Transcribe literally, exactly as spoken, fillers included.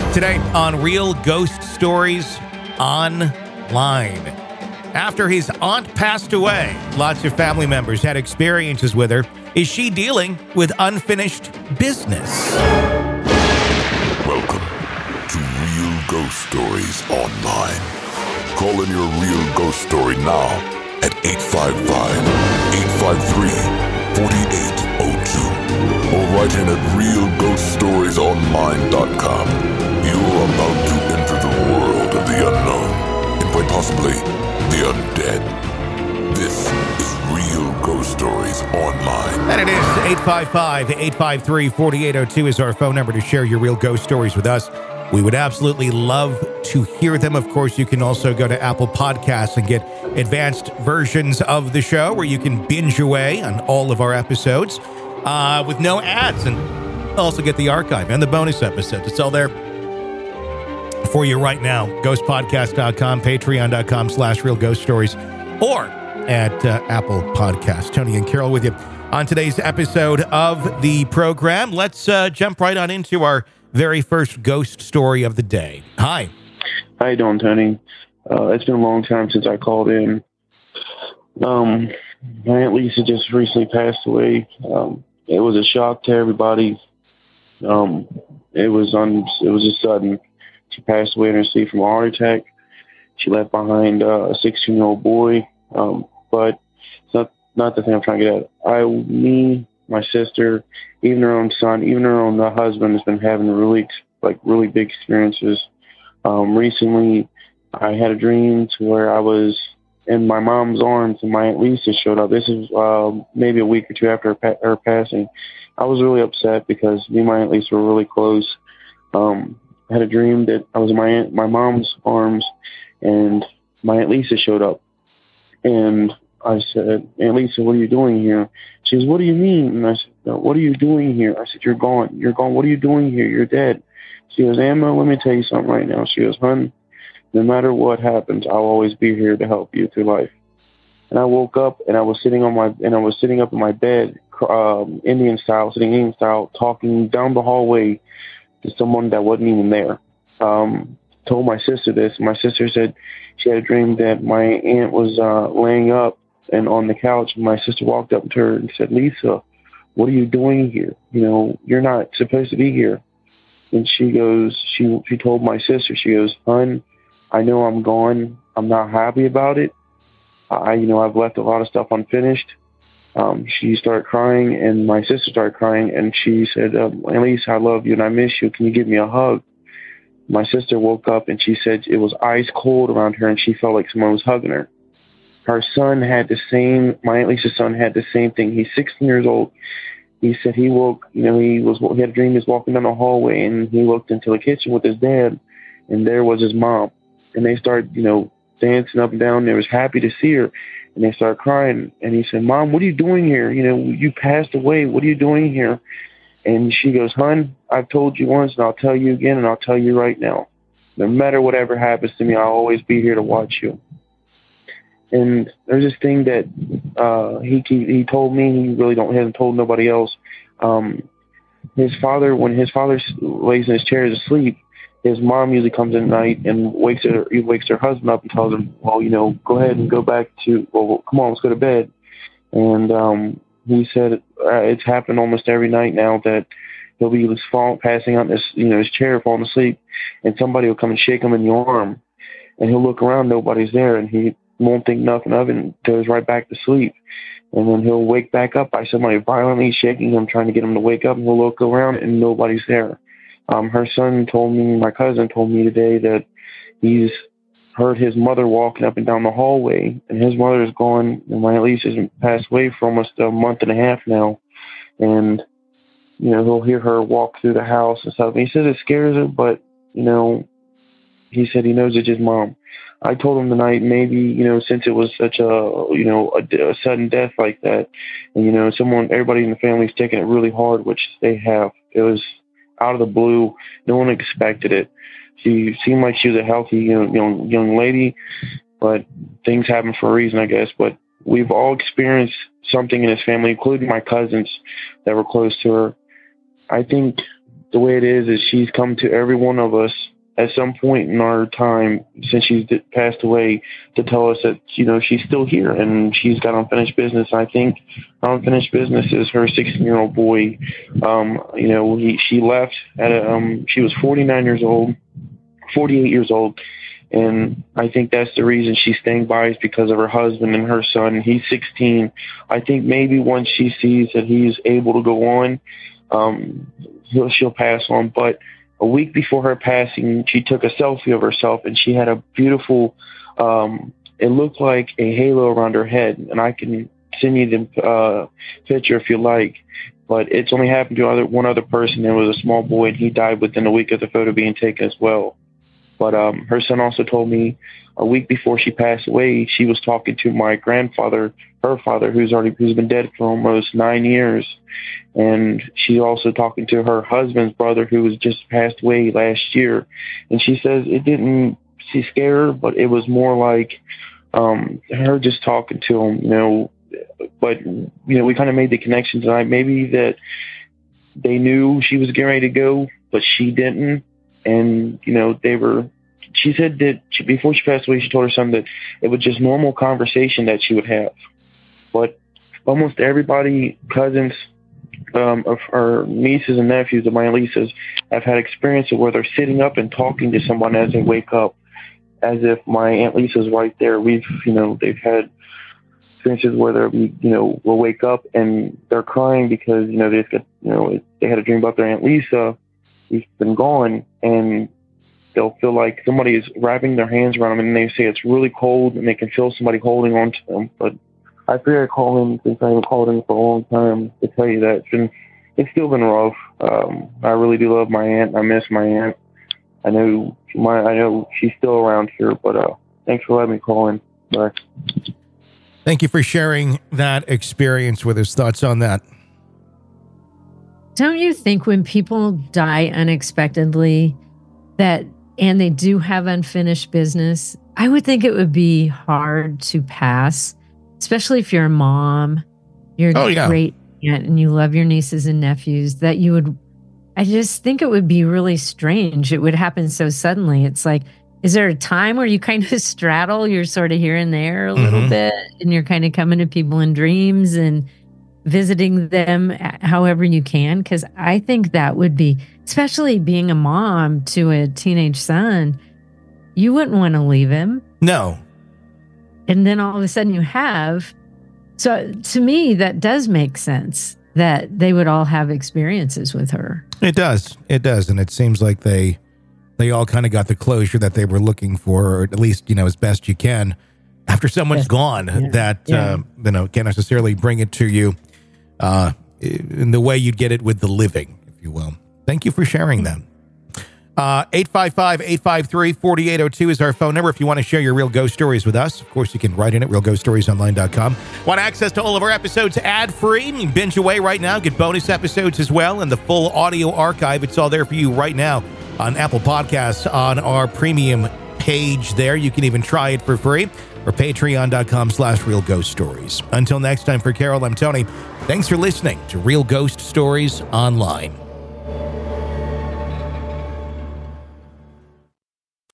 Today on Real Ghost Stories Online. After his aunt passed away, lots of family members had experiences with her. Is she dealing with unfinished business? Welcome to Real Ghost Stories Online. Call in your real ghost story now at eight five five, eight five three, four eight zero two or write in at real ghost stories online dot com. You're about to enter the world of the unknown and quite possibly the undead. This is Real Ghost Stories Online. And it is eight five five, eight five three, four eight zero two is our phone number to share your real ghost stories with us. We would absolutely love to hear them. Of course, you can also go to Apple Podcasts and get advanced versions of the show where you can binge away on all of our episodes uh, with no ads, and also get the archive and the bonus episodes. It's all there for you right now. ghost podcast dot com, patreon dot com slash real ghost stories, or at uh, Apple Podcasts. Tony and Carol with you on today's episode of the program. Let's uh, jump right on into our very first ghost story of the day. Hi. How you doing, Tony? Uh, it's been a long time since I called in. Um, my Aunt Lisa just recently passed away. Um, it was a shock to everybody. Um, it was on. It was just sudden. She passed away in her sleep from a heart attack. She left behind uh, a sixteen-year-old boy. Um, but it's not not the thing I'm trying to get at. I, me, my sister, even her own son, even her own uh, husband has been having really, like, really big experiences. Um, recently, I had a dream to where I was in my mom's arms and my Aunt Lisa showed up. This is uh, maybe a week or two after her, pa- her passing. I was really upset because me and my Aunt Lisa were really close. Um, I had a dream that I was in my aunt, my mom's arms and my Aunt Lisa showed up. And I said, Aunt Lisa, what are you doing here? She goes, what do you mean? And I said, no, what are you doing here? I said, you're gone. You're gone. What are you doing here? You're dead. She goes, Emma, let me tell you something right now. She goes, hun, no matter what happens, I'll always be here to help you through life. And I woke up and I was sitting on my, and I was sitting up in my bed, um, Indian style, sitting Indian style, talking down the hallway to someone that wasn't even there. Um, told my sister this. My sister said she had a dream that my aunt was uh, laying up and on the couch, and my sister walked up to her and said, Lisa, what are you doing here? You know, you're not supposed to be here. And she goes, she she told my sister, she goes, hun, I know I'm gone. I'm not happy about it. I, you know, I've left a lot of stuff unfinished. Um, she started crying, and my sister started crying, and she said, um, Aunt Lisa, I love you, and I miss you. Can you give me a hug? My sister woke up, and she said it was ice cold around her, and she felt like someone was hugging her. Her son had the same, my Aunt Lisa's son had the same thing. He's sixteen years old. He said he woke, you know, he was he had a dream he was walking down the hallway, and he looked into the kitchen with his dad, and there was his mom. And they started, you know, dancing up and down. They was happy to see her, and they started crying. And he said, Mom, what are you doing here? You know, you passed away. What are you doing here? And she goes, hun, I've told you once, and I'll tell you again, and I'll tell you right now. No matter whatever happens to me, I'll always be here to watch you. And there's this thing that uh, he, he he told me. He really don't hasn't told nobody else. Um, his father, when his father lays in his chair asleep, his mom usually comes in at night and wakes her. He wakes her husband up and tells him, "Well, you know, go ahead and go back to. Well, come on, let's go to bed." And um, he said uh, it's happened almost every night now that he'll be fall, passing out this, you know, his chair, falling asleep, and somebody will come and shake him in the arm, and he'll look around, nobody's there, and he won't think nothing of it and goes right back to sleep. And then he'll wake back up by somebody violently shaking him, trying to get him to wake up, and he'll look around and nobody's there. Um, her son told me, my cousin told me today that he's heard his mother walking up and down the hallway, and his mother is gone, and my Aunt Lisa has passed away for almost a month and a half now. And, you know, he'll hear her walk through the house and stuff. And he says it scares him, but, you know, he said he knows it's his mom. I told him tonight, maybe, you know, since it was such a, you know, a, a sudden death like that, and, you know, someone, everybody in the family's taking it really hard, which they have. It was out of the blue. No one expected it. She seemed like she was a healthy, you know, young, young lady, but things happen for a reason, I guess. But we've all experienced something in this family, including my cousins that were close to her. I think the way it is is she's come to every one of us at some point in our time since she's passed away to tell us that, you know, she's still here and she's got unfinished business. I think unfinished business is her sixteen-year-old boy. Um, you know, he, she left at a, um, she was forty-nine years old, forty-eight years old. And I think that's the reason she's staying by is because of her husband and her son. He's sixteen. I think maybe once she sees that he's able to go on, um, he'll, she'll pass on. But a week before her passing, she took a selfie of herself, and she had a beautiful, um, it looked like a halo around her head. And I can send you the uh, picture if you like. But it's only happened to other, one other person. It was a small boy, and he died within a week of the photo being taken as well. But um, her son also told me a week before she passed away, she was talking to my grandfather, her father, who's already who's been dead for almost nine years. And she's also talking to her husband's brother, who was just passed away last year. And she says it didn't she scare her, but it was more like um, her just talking to him, you know. But, you know, we kind of made the connection tonight. Maybe that they knew she was getting ready to go, but she didn't. And, you know, they were, she said that she, before she passed away, she told her son that it was just normal conversation that she would have. But almost everybody, cousins, um, of our nieces and nephews of my Aunt Lisa's, have had experience of where they're sitting up and talking to someone as they wake up, as if my Aunt Lisa's right there. We've, you know, they've had experiences where they're, you know, will wake up and they're crying because, you know, they just got, you know, they had a dream about their Aunt Lisa who's been gone, and they'll feel like somebody is wrapping their hands around them, and they say it's really cold, and they can feel somebody holding on to them. But I figured I'd call in since I haven't called in for a long time to tell you that it's been, it's still been rough. Um, I really do love my aunt. I miss my aunt. I know my, I know she's still around here, but uh, thanks for letting me call in. Bye. Thank you for sharing that experience with us. Thoughts on that? Don't you think when people die unexpectedly that, and they do have unfinished business, I would think it would be hard to pass, especially if you're a mom, you're oh, a yeah. great aunt, and you love your nieces and nephews, that you would, I just think it would be really strange. It would happen so suddenly. It's like, is there a time where you kind of straddle, you're sort of here and there a mm-hmm. little bit, and you're kind of coming to people in dreams and visiting them however you can? Because I think that would be, especially being a mom to a teenage son, you wouldn't want to leave him. No. And then all of a sudden you have. So to me, that does make sense that they would all have experiences with her. It does. It does. And it seems like they they all kind of got the closure that they were looking for, or at least, you know, as best you can after someone's yes. gone, yeah. that, yeah. Uh, you know, can't necessarily bring it to you uh, in the way you'd get it with the living, if you will. Thank you for sharing that. Uh, eight five five, eight five three, four eight zero two is our phone number if you want to share your real ghost stories with us. Of course, you can write in at real ghost stories online dot com. Want access to all of our episodes ad-free? You can binge away right now. Get bonus episodes as well and the full audio archive. It's all there for you right now on Apple Podcasts on our premium page there. You can even try it for free or patreon dot com slash real ghost stories. Until next time, for Carol, I'm Tony. Thanks for listening to Real Ghost Stories Online.